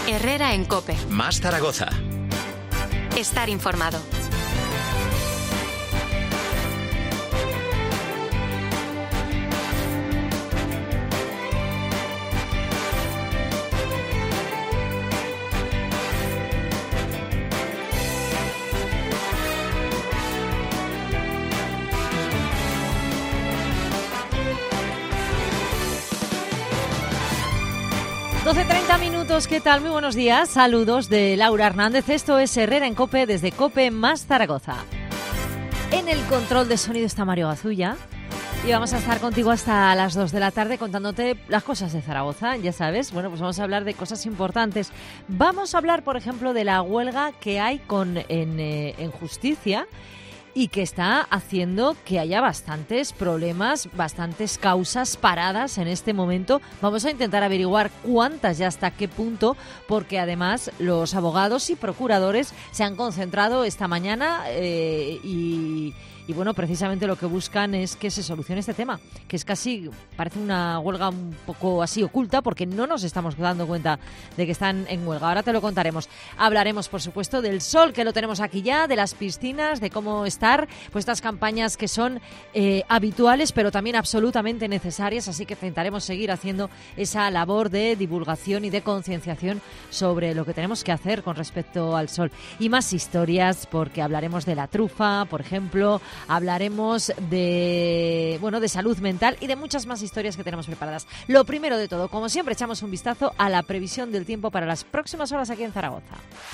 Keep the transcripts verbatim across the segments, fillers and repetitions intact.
Herrera en COPE. Más Zaragoza. Estar informado. doce treinta minutos, ¿qué tal? Muy buenos días, saludos de Laura Hernández. Esto es Herrera en COPE desde COPE más Zaragoza. En el control de sonido está Mario Gazulla y vamos a estar contigo hasta las dos de la tarde contándote las cosas de Zaragoza, ya sabes. Bueno, pues vamos a hablar de cosas importantes. Vamos a hablar, por ejemplo, de la huelga que hay con en, eh, en justicia y que está haciendo que haya bastantes problemas, bastantes causas paradas en este momento. Vamos a intentar averiguar cuántas y hasta qué punto, porque además los abogados y procuradores se han concentrado esta mañana eh, y... Y bueno, precisamente lo que buscan es que se solucione este tema, que es casi, parece una huelga un poco así oculta, porque no nos estamos dando cuenta de que están en huelga. Ahora te lo contaremos. Hablaremos, por supuesto, del sol, que lo tenemos aquí ya, de las piscinas, de cómo estar, pues estas campañas que son eh, habituales, pero también absolutamente necesarias, así que intentaremos seguir haciendo esa labor de divulgación y de concienciación sobre lo que tenemos que hacer con respecto al sol. Y más historias, porque hablaremos de la trufa, por ejemplo. Hablaremos de, bueno, de salud mental y de muchas más historias que tenemos preparadas. Lo primero de todo, como siempre, echamos un vistazo a la previsión del tiempo para las próximas horas aquí en Zaragoza.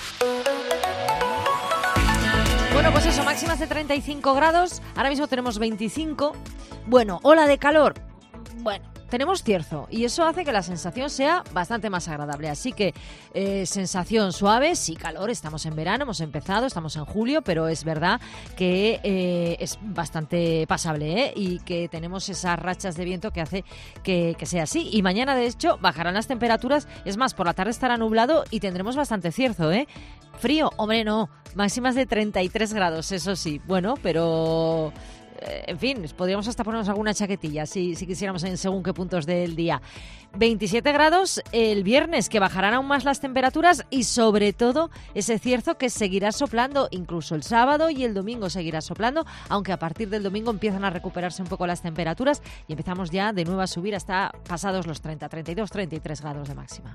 Bueno, pues eso, máximas de treinta y cinco grados. Ahora mismo tenemos veinticinco. Bueno, ola de calor. Bueno, tenemos cierzo y eso hace que la sensación sea bastante más agradable. Así que eh, sensación suave, sí calor, estamos en verano, hemos empezado, estamos en julio, pero es verdad que eh, es bastante pasable, ¿eh? Y que tenemos esas rachas de viento que hace que, que sea así. Y mañana, de hecho, bajarán las temperaturas. Es más, por la tarde estará nublado y tendremos bastante cierzo, ¿eh? Frío, hombre, no. Máximas de treinta y tres grados, eso sí. Bueno, pero... En fin, podríamos hasta ponernos alguna chaquetilla si, si quisiéramos en según qué puntos del día. veintisiete grados el viernes, que bajarán aún más las temperaturas y sobre todo ese cierzo que seguirá soplando incluso el sábado y el domingo seguirá soplando, aunque a partir del domingo empiezan a recuperarse un poco las temperaturas y empezamos ya de nuevo a subir hasta pasados los treinta, treinta y dos, treinta y tres grados de máxima.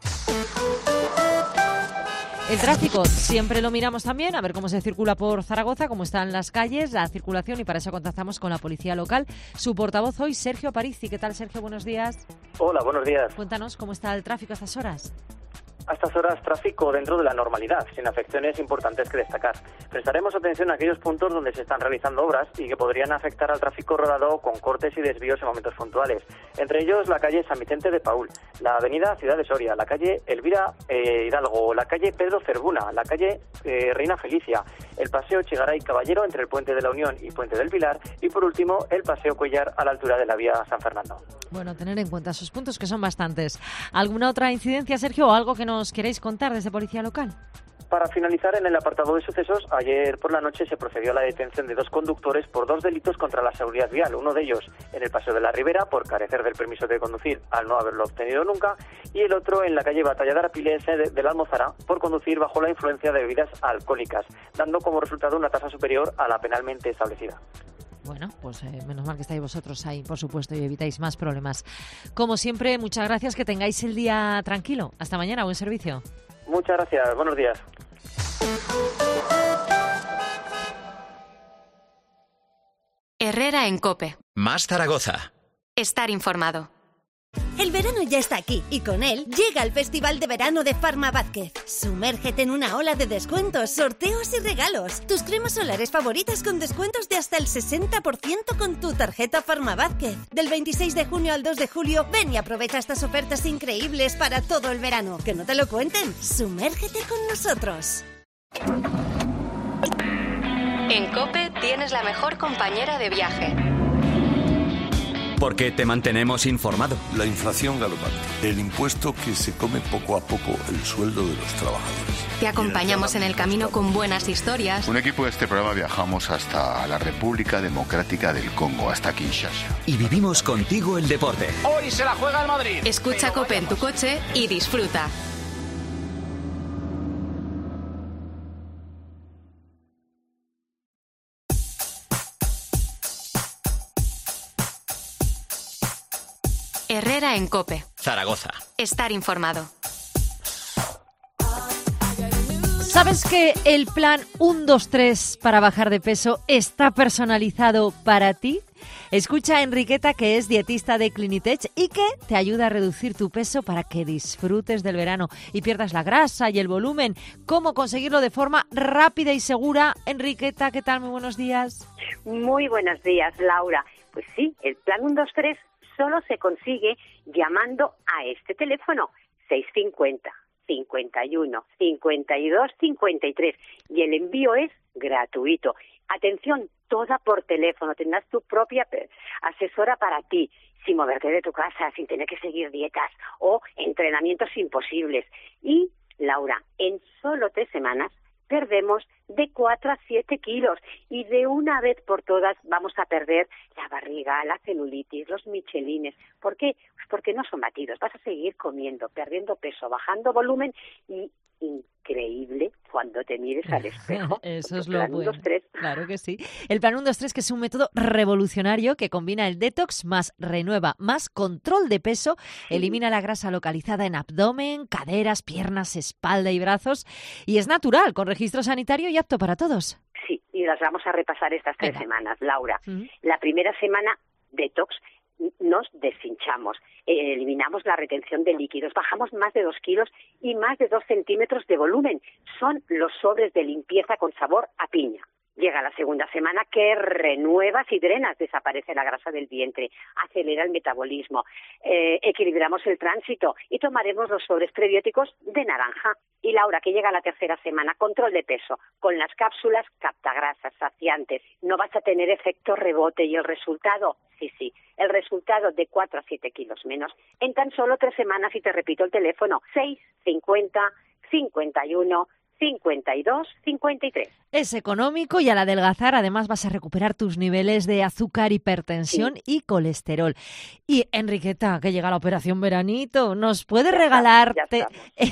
El tráfico siempre lo miramos también, a ver cómo se circula por Zaragoza, cómo están las calles, la circulación, y para eso contactamos con la policía local. Su portavoz hoy, Sergio Aparici. ¿Qué tal, Sergio? Buenos días. Hola, buenos días. Cuéntanos cómo está el tráfico a estas horas. A estas horas, tráfico dentro de la normalidad, sin afecciones importantes que destacar. Prestaremos atención a aquellos puntos donde se están realizando obras y que podrían afectar al tráfico rodado con cortes y desvíos en momentos puntuales. Entre ellos, la calle San Vicente de Paúl, la avenida Ciudad de Soria, la calle Elvira eh, Hidalgo, la calle Pedro Cervuna, la calle eh, Reina Felicia, el paseo Chigaray Caballero entre el Puente de la Unión y Puente del Pilar y, por último, el paseo Cuellar a la altura de la vía San Fernando. Bueno, tener en cuenta esos puntos, que son bastantes. ¿Alguna otra incidencia, Sergio, o algo que nos queréis contar desde Policía Local? Para finalizar, en el apartado de sucesos, ayer por la noche se procedió a la detención de dos conductores por dos delitos contra la seguridad vial. Uno de ellos en el Paseo de la Ribera por carecer del permiso de conducir al no haberlo obtenido nunca, y el otro en la calle Batalla de Arapiles de, de la Almozara por conducir bajo la influencia de bebidas alcohólicas, dando como resultado una tasa superior a la penalmente establecida. Bueno, pues eh, menos mal que estáis vosotros ahí, por supuesto, y evitáis más problemas. Como siempre, muchas gracias, que tengáis el día tranquilo. Hasta mañana, buen servicio. Muchas gracias, buenos días. Herrera en COPE. Más Zaragoza. Estar informado. El verano ya está aquí y con él llega el Festival de Verano de Farma Vázquez. Sumérgete en una ola de descuentos, sorteos y regalos. Tus cremas solares favoritas con descuentos de hasta el sesenta por ciento con tu tarjeta Farma Vázquez. Del veintiséis de junio al dos de julio, ven y aprovecha estas ofertas increíbles para todo el verano. Que no te lo cuenten. Sumérgete con nosotros. En COPE tienes la mejor compañera de viaje. Porque te mantenemos informado. La inflación galopante, el impuesto que se come poco a poco el sueldo de los trabajadores. Te acompañamos en el camino con buenas historias. Un equipo de este programa viajamos hasta la República Democrática del Congo, hasta Kinshasa. Y vivimos contigo el deporte. Hoy se la juega el Madrid. Escucha COPE en tu coche y disfruta. Herrera en COPE. Zaragoza. Estar informado. ¿Sabes que el plan uno dos tres para bajar de peso está personalizado para ti? Escucha a Enriqueta, que es dietista de Clinitech y que te ayuda a reducir tu peso para que disfrutes del verano y pierdas la grasa y el volumen. ¿Cómo conseguirlo de forma rápida y segura? Enriqueta, ¿qué tal? Muy buenos días. Muy buenos días, Laura. Pues sí, el plan uno dos tres solo se consigue llamando a este teléfono seis cincuenta, cincuenta y uno, cincuenta y dos, cincuenta y tres y el envío es gratuito. Atención, toda por teléfono, tendrás tu propia asesora para ti, sin moverte de tu casa, sin tener que seguir dietas o entrenamientos imposibles. Y, Laura, en solo tres semanas perdemos de cuatro a siete kilos y de una vez por todas vamos a perder la barriga, la celulitis, los michelines. ¿Por qué? Pues porque no son batidos. Vas a seguir comiendo, perdiendo peso, bajando volumen y increíble cuando te mires al espejo. Eso es lo bueno. Claro que sí. El plan uno dos tres, que es un método revolucionario que combina el detox más renueva, más control de peso, sí. Elimina la grasa localizada en abdomen, caderas, piernas, espalda y brazos y es natural, con registro sanitario y apto para todos. Sí, y las vamos a repasar estas tres Venga. semanas, Laura. Uh-huh. La primera semana, detox. Nos deshinchamos, eh, eliminamos la retención de líquidos, bajamos más de dos kilos y más de dos centímetros de volumen. Son los sobres de limpieza con sabor a piña. Llega la segunda semana que renuevas y drenas, desaparece la grasa del vientre, acelera el metabolismo, eh, equilibramos el tránsito y tomaremos los sobres prebióticos de naranja. Y Laura, que llega la tercera semana, control de peso, con las cápsulas captagrasas, saciantes. No vas a tener efecto rebote y el resultado, sí, sí, el resultado de cuatro a siete kilos menos en tan solo tres semanas. Y te repito el teléfono, seis cincuenta, cincuenta y uno, cincuenta y dos, cincuenta y tres. Es económico y al adelgazar además vas a recuperar tus niveles de azúcar, hipertensión sí. y colesterol. Y Enriqueta, que llega la operación veranito, ¿nos puedes regalarte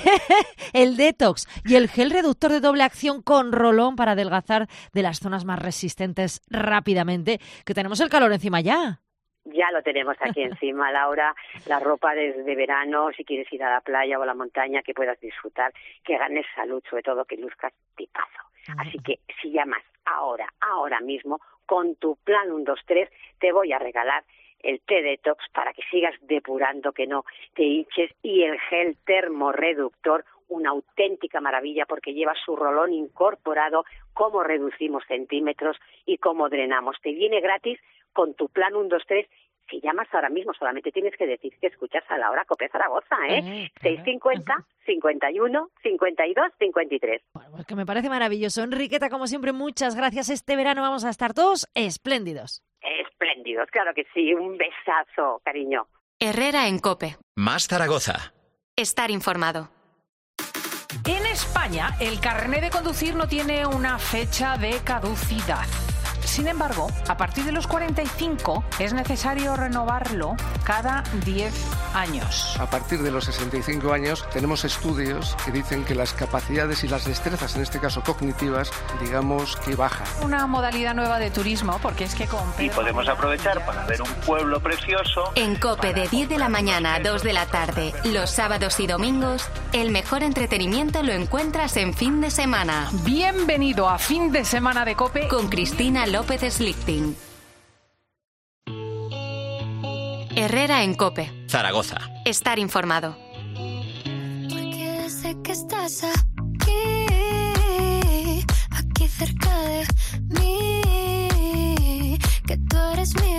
el detox y el gel reductor de doble acción con rolón para adelgazar de las zonas más resistentes rápidamente, que tenemos el calor encima ya? Ya lo tenemos aquí encima, Laura, la ropa de, de verano, si quieres ir a la playa o a la montaña, que puedas disfrutar, que ganes salud, sobre todo que luzcas tipazo. Así que si llamas ahora, ahora mismo, con tu plan uno dos tres, te voy a regalar el té detox para que sigas depurando, que no te hinches, y el gel termorreductor, una auténtica maravilla porque lleva su rolón incorporado, cómo reducimos centímetros y cómo drenamos. Te viene gratis con tu plan uno dos tres. Si llamas ahora mismo, solamente tienes que decir que escuchas a la hora COPE Zaragoza, ¿eh? eh seis cincuenta, cincuenta y uno, cincuenta y dos, cincuenta y tres. Bueno, pues que me parece maravilloso. Enriqueta, como siempre, muchas gracias. Este verano vamos a estar todos espléndidos. Espléndidos, claro que sí. Un besazo, cariño. Herrera en COPE. Más Zaragoza. Estar informado. En España, el carné de conducir no tiene una fecha de caducidad. Sin embargo, a partir de los cuarenta y cinco es necesario renovarlo cada diez años. A partir de los sesenta y cinco años tenemos estudios que dicen que las capacidades y las destrezas, en este caso cognitivas, digamos que bajan. Una modalidad nueva de turismo, porque es que con Pedro Y podemos aprovechar para ver un pueblo precioso. En COPE de diez de la mañana a dos de la tarde, los sábados y domingos, el mejor entretenimiento lo encuentras en fin de semana. Bienvenido a Fin de Semana de COPE con Cristina López Slichting. Herrera en COPE. Zaragoza. Estar informado. Porque desde que estás aquí, aquí cerca de mí, que tú eres mi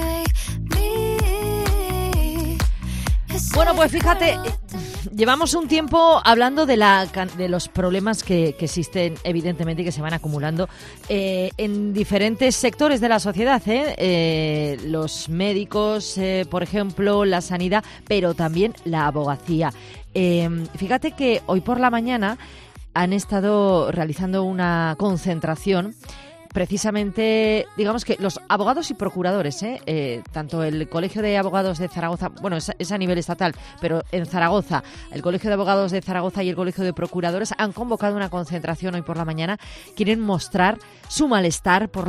baby. Bueno, pues fíjate, llevamos un tiempo hablando de, la, de los problemas que, que existen, evidentemente, y que se van acumulando eh, en diferentes sectores de la sociedad, ¿eh? Eh, los médicos, eh, por ejemplo, la sanidad, pero también la abogacía. Eh, fíjate que hoy por la mañana han estado realizando una concentración. Precisamente, digamos que los abogados y procuradores, ¿eh? Eh, tanto el Colegio de Abogados de Zaragoza, bueno, es, es a nivel estatal, pero en Zaragoza, el Colegio de Abogados de Zaragoza y el Colegio de Procuradores han convocado una concentración hoy por la mañana. Quieren mostrar su malestar por la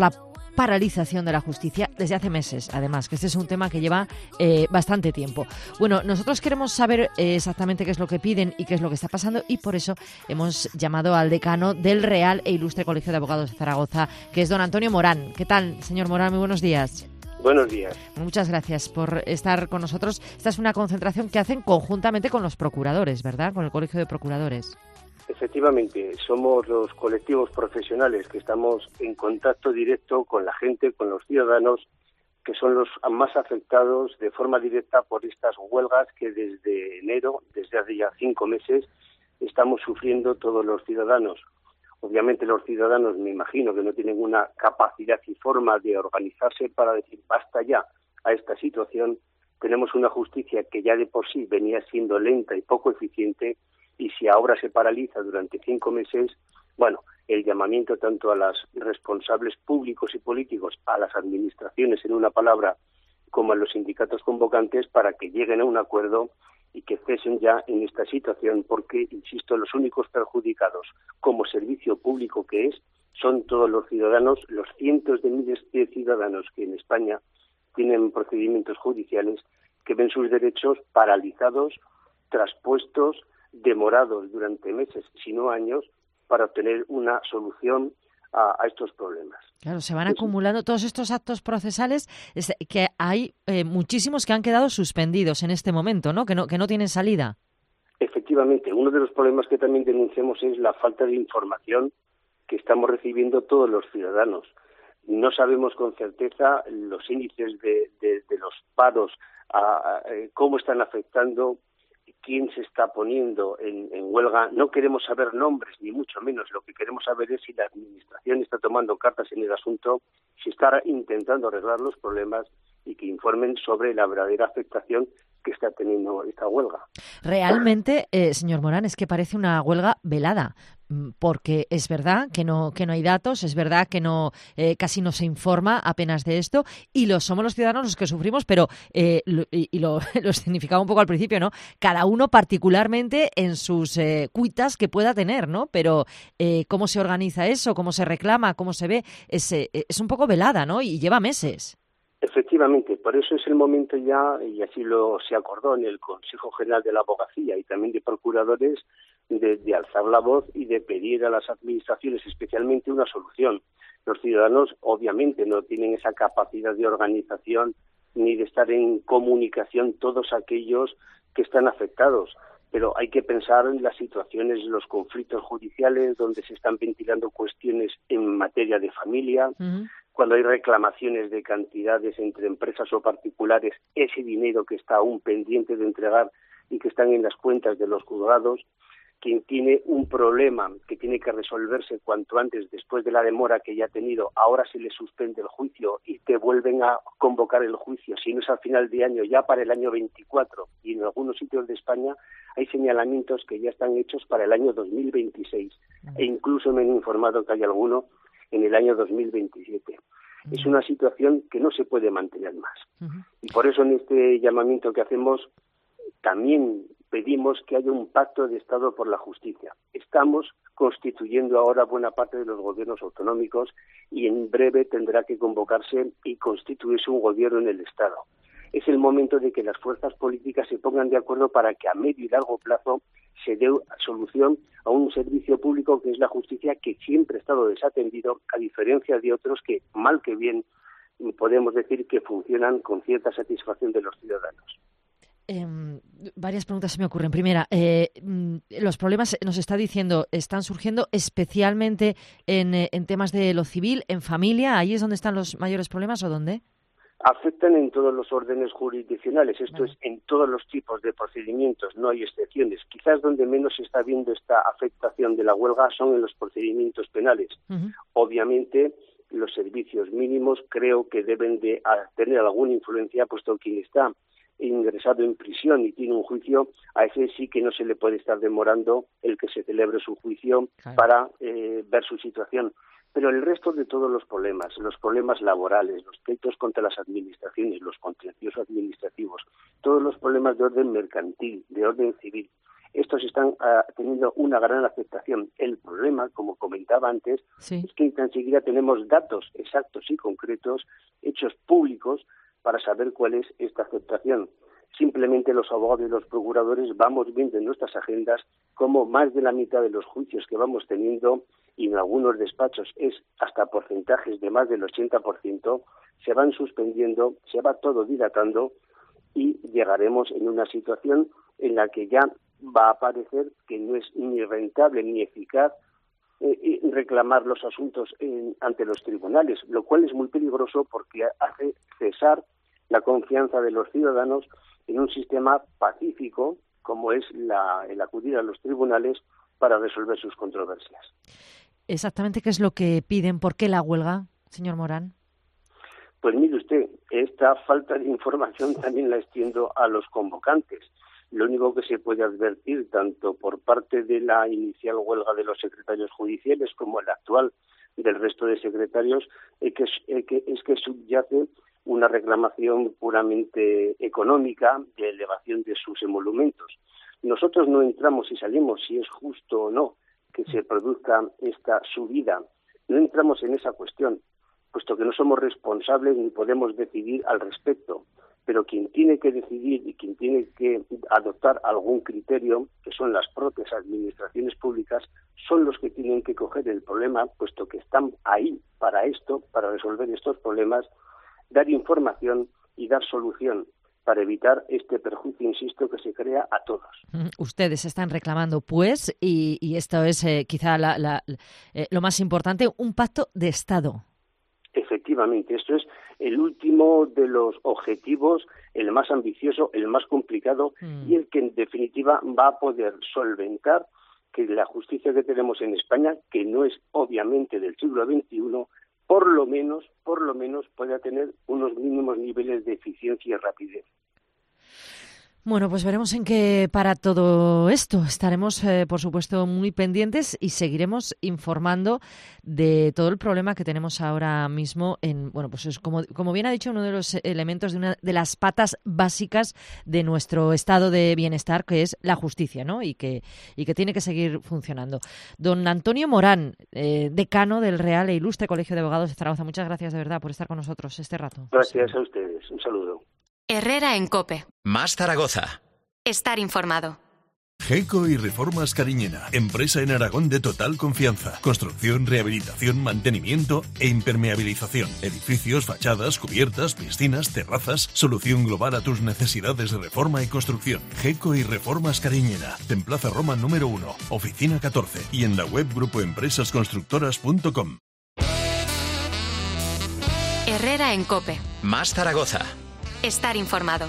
paralización de la justicia desde hace meses, además, que este es un tema que lleva eh, bastante tiempo. Bueno, nosotros queremos saber eh, exactamente qué es lo que piden y qué es lo que está pasando, y por eso hemos llamado al decano del Real e Ilustre Colegio de Abogados de Zaragoza, que es don Antonio Morán. ¿Qué tal, señor Morán? Muy buenos días. Buenos días. Muchas gracias por estar con nosotros. Esta es una concentración que hacen conjuntamente con los procuradores, ¿verdad? Con el Colegio de Procuradores. Efectivamente, somos los colectivos profesionales que estamos en contacto directo con la gente, con los ciudadanos, que son los más afectados de forma directa por estas huelgas que desde enero, desde hace ya cinco meses, estamos sufriendo todos los ciudadanos. Obviamente los ciudadanos, me imagino, que no tienen una capacidad y forma de organizarse para decir basta ya a esta situación. Tenemos una justicia que ya de por sí venía siendo lenta y poco eficiente, y si ahora se paraliza durante cinco meses, bueno, el llamamiento tanto a los responsables públicos y políticos, a las administraciones en una palabra, como a los sindicatos convocantes, para que lleguen a un acuerdo y que cesen ya en esta situación, porque, insisto, los únicos perjudicados como servicio público que es, son todos los ciudadanos, los cientos de miles de ciudadanos que en España tienen procedimientos judiciales, que ven sus derechos paralizados, traspuestos, demorados durante meses, si no años, para obtener una solución a, a estos problemas. Claro, se van acumulando todos estos actos procesales, es, que hay eh, muchísimos que han quedado suspendidos en este momento, ¿no? Que no que no tienen salida. Efectivamente, uno de los problemas que también denunciamos es la falta de información que estamos recibiendo todos los ciudadanos. No sabemos con certeza los índices de, de, de los paros, a, a, cómo están afectando, quién se está poniendo en, en huelga. No queremos saber nombres, ni mucho menos. Lo que queremos saber es si la Administración está tomando cartas en el asunto, si está intentando arreglar los problemas, y que informen sobre la verdadera afectación que está teniendo esta huelga. Realmente, eh, señor Morán, es que parece una huelga velada, porque es verdad que no que no hay datos, es verdad que no eh, casi no se informa apenas de esto, y lo somos los ciudadanos los que sufrimos, pero eh, lo, y, y lo, lo significaba un poco al principio, ¿no? Cada uno particularmente en sus eh, cuitas que pueda tener, ¿no? Pero eh, cómo se organiza eso, cómo se reclama, cómo se ve, es, eh, es un poco velada, ¿no? Y lleva meses. Efectivamente, por eso es el momento ya, y así lo se acordó en el Consejo General de la Abogacía y también de Procuradores, de, de alzar la voz y de pedir a las administraciones especialmente una solución. Los ciudadanos obviamente no tienen esa capacidad de organización ni de estar en comunicación todos aquellos que están afectados, pero hay que pensar en las situaciones, los conflictos judiciales donde se están ventilando cuestiones en materia de familia. Uh-huh. Cuando hay reclamaciones de cantidades entre empresas o particulares, ese dinero que está aún pendiente de entregar y que están en las cuentas de los juzgados. Quien tiene un problema que tiene que resolverse cuanto antes, después de la demora que ya ha tenido, ahora se le suspende el juicio y te vuelven a convocar el juicio, si no es al final de año, ya para el año veinticuatro, y en algunos sitios de España hay señalamientos que ya están hechos para el año dos mil veintiséis, uh-huh. e incluso me han informado que hay alguno en el año dos mil veintisiete. Uh-huh. Es una situación que no se puede mantener más. Uh-huh. Y por eso en este llamamiento que hacemos también pedimos que haya un pacto de Estado por la justicia. Estamos constituyendo ahora buena parte de los gobiernos autonómicos y en breve tendrá que convocarse y constituirse un gobierno en el Estado. Es el momento de que las fuerzas políticas se pongan de acuerdo para que a medio y largo plazo se dé solución a un servicio público que es la justicia, que siempre ha estado desatendido, a diferencia de otros que, mal que bien, podemos decir que funcionan con cierta satisfacción de los ciudadanos. Eh, varias preguntas se me ocurren. Primera, eh, los problemas, nos está diciendo, están surgiendo especialmente en, en temas de lo civil, en familia. ¿Ahí es donde están los mayores problemas o dónde? Afectan en todos los órdenes jurisdiccionales. Esto vale. Es en todos los tipos de procedimientos, no hay excepciones. Quizás donde menos se está viendo esta afectación de la huelga son en los procedimientos penales. Uh-huh. Obviamente, los servicios mínimos creo que deben de tener alguna influencia, puesto que quien está ingresado en prisión y tiene un juicio, a ese sí que no se le puede estar demorando el que se celebre su juicio claro. para eh, ver su situación. Pero el resto de todos los problemas, los problemas laborales, los pleitos contra las administraciones, los contenciosos administrativos, todos los problemas de orden mercantil, de orden civil, estos estos están uh, teniendo una gran aceptación. El problema, como comentaba antes, sí. es que tan siquiera tenemos datos exactos y concretos, hechos públicos, para saber cuál es esta aceptación. Simplemente los abogados y los procuradores vamos viendo en nuestras agendas cómo más de la mitad de los juicios que vamos teniendo, y en algunos despachos es hasta porcentajes de más del ochenta por ciento, se van suspendiendo, se va todo dilatando y llegaremos en una situación en la que ya va a parecer que no es ni rentable ni eficaz eh, reclamar los asuntos en, ante los tribunales, lo cual es muy peligroso porque hace cesar la confianza de los ciudadanos en un sistema pacífico como es la, el acudir a los tribunales para resolver sus controversias. Exactamente, ¿qué es lo que piden? ¿Por qué la huelga, señor Morán? Pues mire usted, esta falta de información también la extiendo a los convocantes. Lo único que se puede advertir, tanto por parte de la inicial huelga de los secretarios judiciales como la actual del resto de secretarios, es que, es que, es que subyace una reclamación puramente económica de elevación de sus emolumentos. Nosotros no entramos y salimos si es justo o no que se produzca esta subida. No entramos en esa cuestión, puesto que no somos responsables ni podemos decidir al respecto. Pero quien tiene que decidir y quien tiene que adoptar algún criterio, que son las propias administraciones públicas, son los que tienen que coger el problema, puesto que están ahí para esto, para resolver estos problemas, dar información y dar solución para evitar este perjuicio, insisto, que se crea a todos. Ustedes están reclamando, pues, y, y esto es eh, quizá la, la, eh, lo más importante, un pacto de Estado. Efectivamente, esto es el último de los objetivos, el más ambicioso, el más complicado mm. y el que en definitiva va a poder solventar que la justicia que tenemos en España, que no es obviamente del siglo veintiuno, por lo menos, por lo menos pueda tener unos mínimos niveles de eficiencia y rapidez. Bueno, pues veremos en qué para todo esto. Estaremos, eh, por supuesto, muy pendientes y seguiremos informando de todo el problema que tenemos ahora mismo en, bueno, pues es como, como bien ha dicho, uno de los elementos de una de las patas básicas de nuestro estado de bienestar, que es la justicia, ¿no? Y que, y que tiene que seguir funcionando. Don Antonio Morán, eh, decano del Real e Ilustre Colegio de Abogados de Zaragoza, muchas gracias de verdad por estar con nosotros este rato. Gracias a ustedes. Un saludo. Herrera en COPE. Más Zaragoza. Estar informado. GECO y Reformas Cariñena, empresa en Aragón de total confianza. Construcción, rehabilitación, mantenimiento e impermeabilización. Edificios, fachadas, cubiertas, piscinas, terrazas. Solución global a tus necesidades de reforma y construcción. GECO y Reformas Cariñena. En Plaza Roma número uno, oficina catorce. Y en la web grupo empresas constructoras punto com. Herrera en COPE. Más Zaragoza. Estar informado.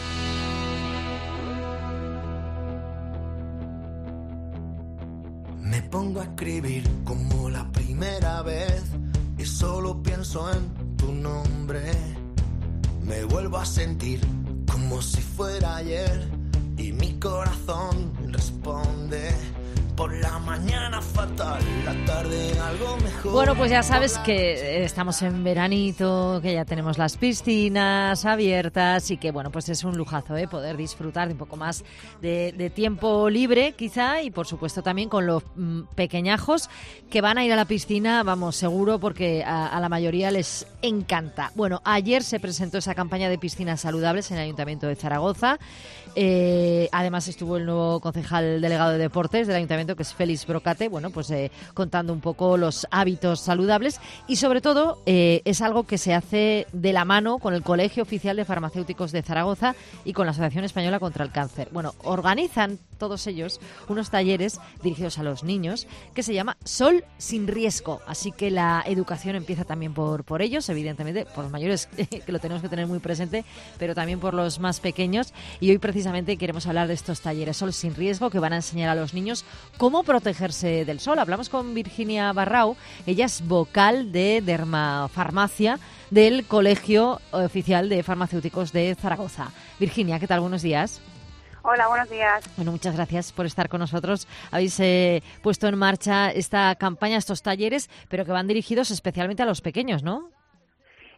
Me pongo a escribir como la primera vez y solo pienso en tu nombre. Me vuelvo a sentir como si fuera ayer y mi corazón responde. Por la mañana fatal, la tarde algo mejor. Bueno, pues ya sabes que estamos en veranito, que ya tenemos las piscinas abiertas y que, bueno, pues es un lujazo, ¿eh? Poder disfrutar de un poco más de, de tiempo libre, quizá, y por supuesto también con los mm, pequeñajos que van a ir a la piscina, vamos, seguro, porque a, a la mayoría les encanta. Bueno, ayer se presentó esa campaña de piscinas saludables en el Ayuntamiento de Zaragoza. Eh, además estuvo el nuevo concejal delegado de deportes del Ayuntamiento, que es Félix Brocate, bueno, pues eh, contando un poco los hábitos saludables y sobre todo eh, es algo que se hace de la mano con el Colegio Oficial de Farmacéuticos de Zaragoza y con la Asociación Española contra el Cáncer. Bueno, organizan todos ellos unos talleres dirigidos a los niños que se llama Sol sin riesgo, así que la educación empieza también por, por ellos, evidentemente por los mayores que lo tenemos que tener muy presente, pero también por los más pequeños, y hoy precisamente queremos hablar de estos talleres Sol sin riesgo que van a enseñar a los niños cómo protegerse del sol. Hablamos con Virginia Barrau, ella es vocal de dermafarmacia del Colegio Oficial de Farmacéuticos de Zaragoza. Virginia, ¿qué tal? Buenos días. Hola, buenos días. Bueno, muchas gracias por estar con nosotros. Habéis eh, puesto en marcha esta campaña, estos talleres, pero que van dirigidos especialmente a los pequeños, ¿no?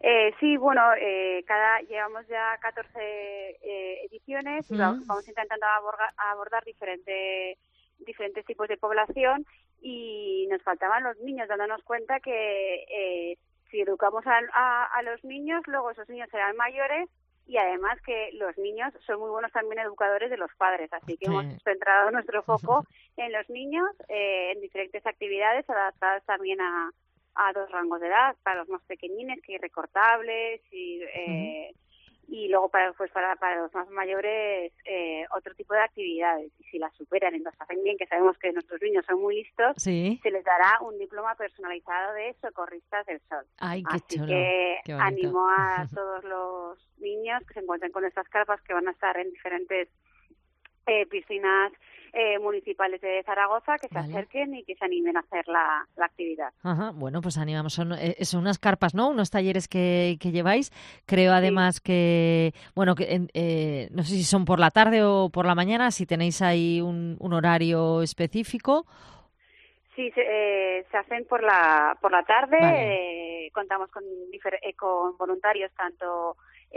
Eh, sí, bueno, eh, cada llevamos ya catorce eh, ediciones y Mm. vamos intentando abordar, abordar diferentes diferentes tipos de población y nos faltaban los niños, dándonos cuenta que eh, si educamos a, a, a los niños, luego esos niños serán mayores y además que los niños son muy buenos también educadores de los padres, así que Sí. hemos centrado nuestro foco en los niños, eh, en diferentes actividades adaptadas también a, a dos rangos de edad, para los más pequeñines, que hay recortables y eh, uh-huh. y luego para pues para, para los más mayores eh, otro tipo de actividades, y si las superan y las hacen bien, que sabemos que nuestros niños son muy listos, sí. se les dará un diploma personalizado de socorristas del sol. Ay, qué Así chulo, que qué animo a todos los niños que se encuentren con estas carpas, que van a estar en diferentes eh, piscinas Eh, municipales de Zaragoza, que se vale. acerquen y que se animen a hacer la, la actividad. Ajá, bueno, pues animamos. Son, eh, son unas carpas, ¿no? Unos talleres que, que lleváis. Creo además sí. que, bueno, que eh, no sé si son por la tarde o por la mañana, si tenéis ahí un, un horario específico. Sí, se, eh, se hacen por la por la tarde. Vale. Eh, contamos con, difer- eh, con voluntarios tanto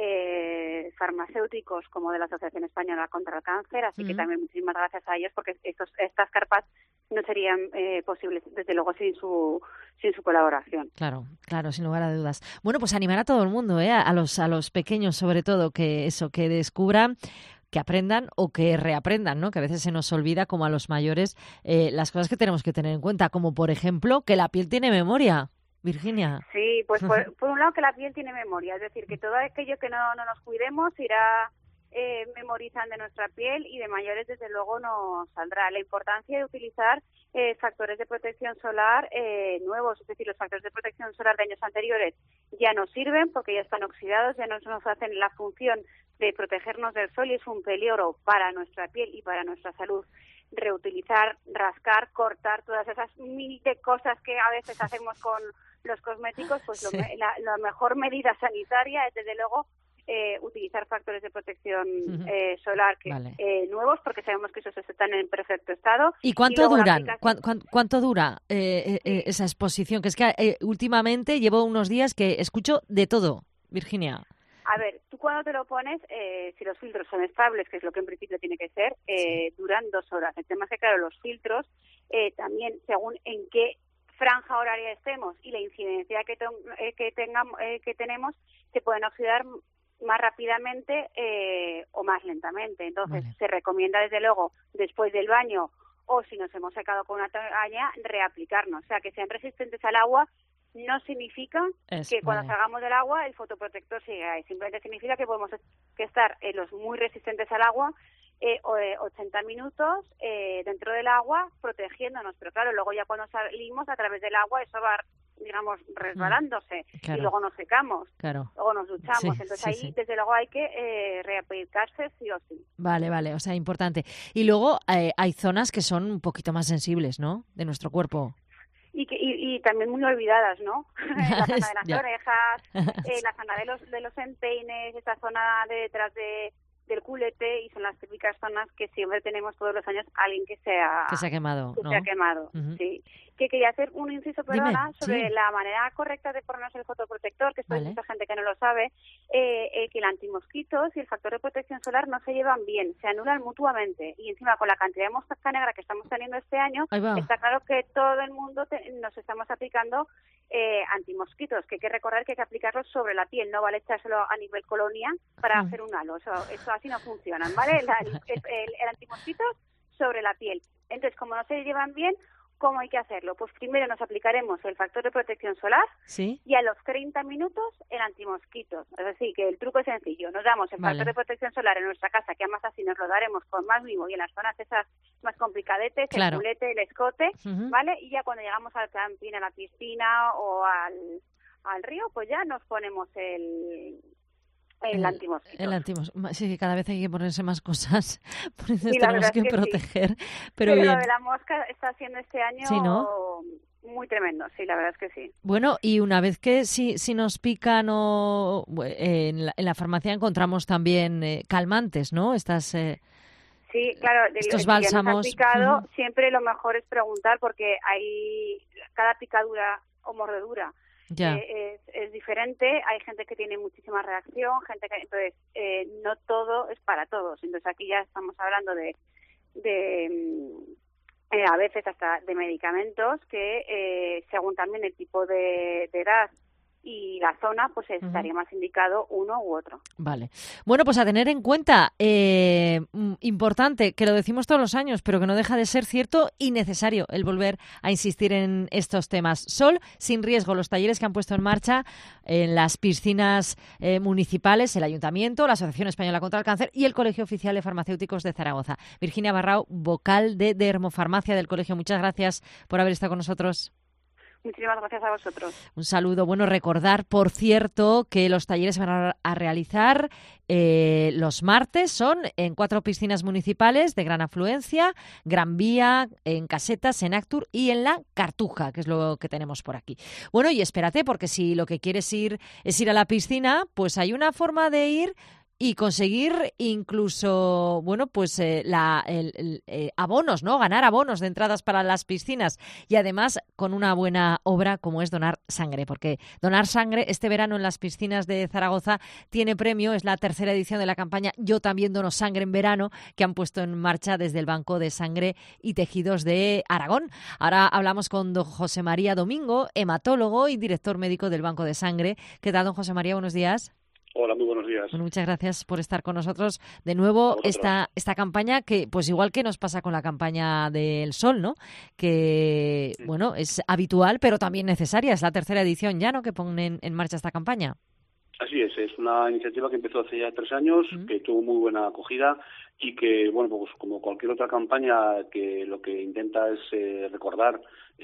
eh, farmacéuticos como de la Asociación Española contra el Cáncer, así mm. que también muchísimas gracias a ellos, porque estos, estas carpas no serían eh, posibles, desde luego, sin su sin su colaboración. Claro, claro, sin lugar a dudas. Bueno, pues animar a todo el mundo, ¿eh? a los a los pequeños sobre todo, que eso, que descubran, que aprendan o que reaprendan, ¿no? Que a veces se nos olvida, como a los mayores, eh, las cosas que tenemos que tener en cuenta, como por ejemplo que la piel tiene memoria. Virginia. Sí, pues por, por un lado que la piel tiene memoria, es decir, que todo aquello que no, no nos cuidemos irá eh, memorizando de nuestra piel, y de mayores desde luego nos saldrá. La importancia de utilizar eh, factores de protección solar eh, nuevos, es decir, los factores de protección solar de años anteriores ya no sirven porque ya están oxidados, ya no nos hacen la función de protegernos del sol y es un peligro para nuestra piel y para nuestra salud. Reutilizar, rascar, cortar, todas esas mil de cosas que a veces hacemos con los cosméticos, pues sí. lo, la, la mejor medida sanitaria es desde luego eh, utilizar factores de protección eh, solar que, vale. eh, nuevos, porque sabemos que esos están en perfecto estado. ¿Y cuánto y duran? aplicación... ¿Cuánto, cuánto, cuánto dura eh, eh, esa exposición? Que es que eh, últimamente llevo unos días que escucho de todo, Virginia. A ver, tú cuando te lo pones, eh, si los filtros son estables, que es lo que en principio tiene que ser, eh, sí. duran dos horas. El tema es que, claro, los filtros eh, también, según en qué franja horaria estemos y la incidencia que, to- eh, que, tengamos, eh, que tenemos, se pueden oxidar más rápidamente eh, o más lentamente. Entonces, vale. se recomienda, desde luego, después del baño o si nos hemos secado con una toalla, reaplicarnos. O sea, que sean resistentes al agua no significa es, que cuando vale. salgamos del agua el fotoprotector siga ahí. Simplemente significa que podemos que estar en los muy resistentes al agua eh, ochenta minutos eh, dentro del agua protegiéndonos. Pero claro, luego ya cuando salimos a través del agua eso va, digamos, resbalándose. Claro. Y luego nos secamos, claro. luego nos duchamos. Sí, Entonces sí, ahí, sí. desde luego, hay que eh, reaplicarse sí o sí. Vale, vale, o sea, importante. Y luego eh, hay zonas que son un poquito más sensibles, ¿no?, de nuestro cuerpo. Y, que, y, y también muy olvidadas, ¿no? La zona de las ya. orejas, eh, la zona de los de los empeines, esa zona de detrás de del culete, y son las típicas zonas que siempre tenemos todos los años alguien que se ha, que se ha quemado, que ¿no? se ha quemado, uh-huh. sí. Que quería hacer un inciso, perdona, Dime, sobre sí. la manera correcta de ponernos el fotoprotector, que esto vale. hay mucha gente que no lo sabe, eh, eh, que el antimosquitos y el factor de protección solar no se llevan bien, se anulan mutuamente, y encima con la cantidad de mosca negra que estamos teniendo este año, está claro que todo el mundo te, nos estamos aplicando eh, antimosquitos, que hay que recordar que hay que aplicarlos sobre la piel, no vale echárselo a nivel colonia para uh-huh. hacer un halo, eso, eso así no funciona, ¿vale? El, el, el, el antimosquitos sobre la piel. Entonces, como no se llevan bien, ¿cómo hay que hacerlo? Pues primero nos aplicaremos el factor de protección solar, ¿sí?, y a los treinta minutos el antimosquitos. Es decir, que el truco es sencillo. Nos damos el vale. factor de protección solar en nuestra casa, que además así nos lo daremos con más mimo y en las zonas esas más complicadetes, claro. el culete, el escote, uh-huh. ¿vale? Y ya cuando llegamos al camping, a la piscina o al, al río, pues ya nos ponemos el... El, el antimosquito. El antimosquito. Sí, que cada vez hay que ponerse más cosas. Por eso sí, tenemos que, que proteger. Sí. Pero, pero bien. Lo de la mosca está siendo este año sí, ¿no? muy tremendo. Sí, la verdad es que sí. Bueno, y una vez que si, si nos pican o eh, en, la, en la farmacia encontramos también eh, calmantes, ¿no? Estas... Eh, Sí, claro, de estos si bálsamos. nos ha picado, uh-huh. siempre lo mejor es preguntar, porque hay cada picadura o mordedura Ya. Eh, es, es diferente, hay gente que tiene muchísima reacción, gente que entonces eh, no todo es para todos. Entonces aquí ya estamos hablando de, de eh, a veces hasta de medicamentos que eh, según también el tipo de, de edad y la zona, pues estaría uh-huh. más indicado uno u otro. Vale. Bueno, pues a tener en cuenta, eh, importante, que lo decimos todos los años, pero que no deja de ser cierto y necesario el volver a insistir en estos temas. Sol sin riesgo, los talleres que han puesto en marcha en las piscinas eh, municipales, el Ayuntamiento, la Asociación Española contra el Cáncer y el Colegio Oficial de Farmacéuticos de Zaragoza. Virginia Barrao, vocal de Dermofarmacia del colegio, muchas gracias por haber estado con nosotros. Muchísimas gracias a vosotros. Un saludo. Bueno, recordar, por cierto, que los talleres van a, a realizar eh, los martes. Son en cuatro piscinas municipales de gran afluencia, Gran Vía, en Casetas, en Actur y en la Cartuja, que es lo que tenemos por aquí. Bueno, y espérate, porque si lo que quieres ir es ir a la piscina, pues hay una forma de ir y conseguir incluso, bueno, pues eh, la, el, el, eh, abonos, ¿no? Ganar abonos de entradas para las piscinas y además con una buena obra como es donar sangre, porque donar sangre este verano en las piscinas de Zaragoza tiene premio, es la tercera edición de la campaña Yo también dono sangre en verano que han puesto en marcha desde el Banco de Sangre y Tejidos de Aragón. Ahora hablamos con don José María Domingo, hematólogo y director médico del Banco de Sangre. ¿Qué tal, don José María? Buenos días. Hola, muy buenos días. Bueno, muchas gracias por estar con nosotros. De nuevo, esta esta campaña que, pues igual que nos pasa con la campaña del Sol, ¿no? Que, sí. bueno, es habitual, pero también necesaria. Es la tercera edición ya, ¿no?, que ponen en marcha esta campaña. Así es, es una iniciativa que empezó hace ya tres años, uh-huh. que tuvo muy buena acogida y que, bueno, pues como cualquier otra campaña que lo que intenta es eh, recordar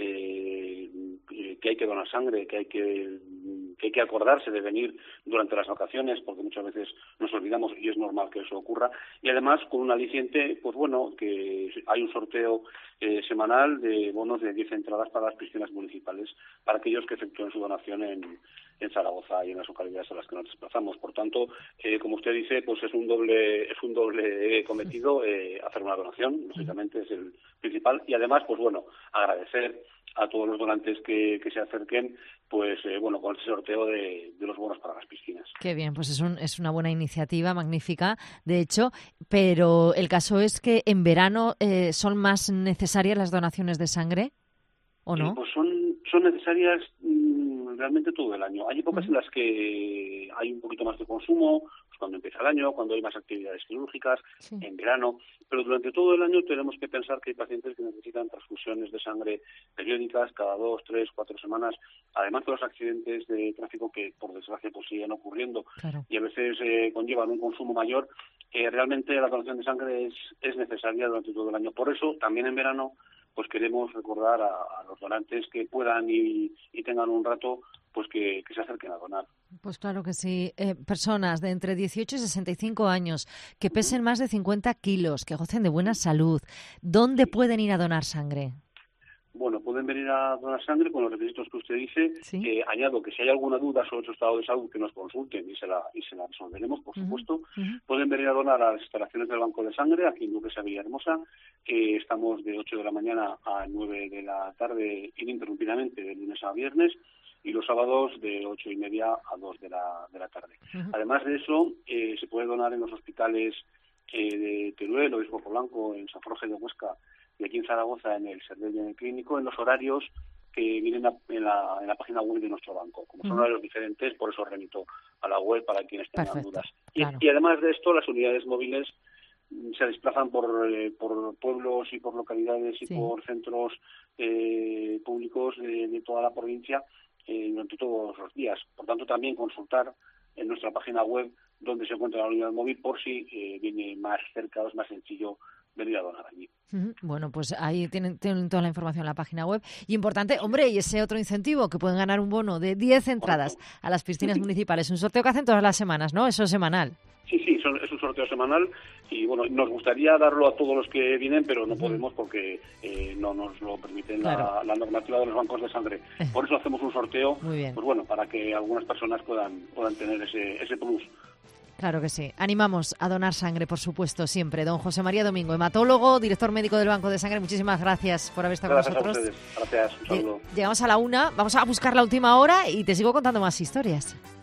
eh, que hay que donar sangre, que hay que, que hay que acordarse de venir durante las vacaciones, porque muchas veces nos olvidamos y es normal que eso ocurra. Y además con un aliciente, pues bueno, que hay un sorteo eh, semanal de bonos de diez entradas para las piscinas municipales para aquellos que efectúen su donación en, en Zaragoza y en las localidades a las que nos desplazamos. Por tanto, eh, como usted dice, pues es un doble es un doble cometido eh, hacer una donación, lógicamente es el principal, y además, pues bueno, agradecer a todos los donantes que, que se acerquen, pues eh, bueno, con ese sorteo de, de los bonos para las piscinas. Qué bien, pues es, un, es una buena iniciativa, magnífica, de hecho, pero el caso es que en verano eh, son más necesarias las donaciones de sangre, ¿o no? Eh, pues son, son necesarias mmm, realmente todo el año. Hay épocas uh-huh. en las que hay un poquito más de consumo, pues cuando empieza el año, cuando hay más actividades quirúrgicas, sí. en verano, pero durante todo el año tenemos que pensar que hay pacientes que necesitan transfusiones de sangre periódicas cada dos, tres, cuatro semanas, además de los accidentes de tráfico que por desgracia pues siguen ocurriendo claro. y a veces eh, conllevan un consumo mayor. Eh, realmente la donación de sangre es, es necesaria durante todo el año. Por eso también en verano pues queremos recordar a, a los donantes que puedan y, y tengan un rato, pues que, que se acerquen a donar. Pues claro que sí. Eh, personas de entre dieciocho y sesenta y cinco años que pesen uh-huh. más de cincuenta kilos, que gocen de buena salud, ¿dónde sí. pueden ir a donar sangre? Bueno, pueden venir a donar sangre con los requisitos que usted dice. ¿Sí? Eh, añado que si hay alguna duda sobre su estado de salud, que nos consulten y se la y se la resolveremos, por uh-huh. supuesto. Uh-huh. Pueden venir a donar a las instalaciones del Banco de Sangre, aquí en Duquesa Villahermosa. Eh, estamos de ocho de la mañana a nueve de la tarde ininterrumpidamente, de lunes a viernes, y los sábados de ocho y media a dos de la, de la tarde. Uh-huh. Además de eso, eh, se puede donar en los hospitales eh, de Teruel, Obispo Polanco, en San Jorge de Huesca, y aquí en Zaragoza en el Cervell y en el Clínico, en los horarios que vienen en la, en la página web de nuestro banco. Como son uh-huh. horarios diferentes, por eso remito a la web para quienes tengan Perfecto, dudas. claro. Y, y además de esto, las unidades móviles se desplazan por, eh, por pueblos y por localidades y sí. por centros eh, públicos de, de toda la provincia eh, durante todos los días. Por tanto, también consultar en nuestra página web donde se encuentra la unidad móvil por si eh, viene más cerca o es más sencillo venir a donar allí. Bueno, pues ahí tienen, tienen toda la información en la página web. Y importante, hombre, y ese otro incentivo, que pueden ganar un bono de diez entradas a las piscinas municipales. Un sorteo que hacen todas las semanas, ¿no? Eso es semanal. Sí, sí, son, es un sorteo semanal y bueno, nos gustaría darlo a todos los que vienen, pero no podemos porque eh, no nos lo permiten claro. la, la normativa de los bancos de sangre. Por eso hacemos un sorteo, Muy bien. pues bueno, para que algunas personas puedan puedan tener ese ese plus. Claro que sí. Animamos a donar sangre, por supuesto, siempre. Don José María Domingo, hematólogo, director médico del Banco de Sangre, muchísimas gracias por haber estado gracias con nosotros. Gracias a ustedes. Gracias, un saludo. Llegamos a la una, vamos a buscar la última hora y te sigo contando más historias.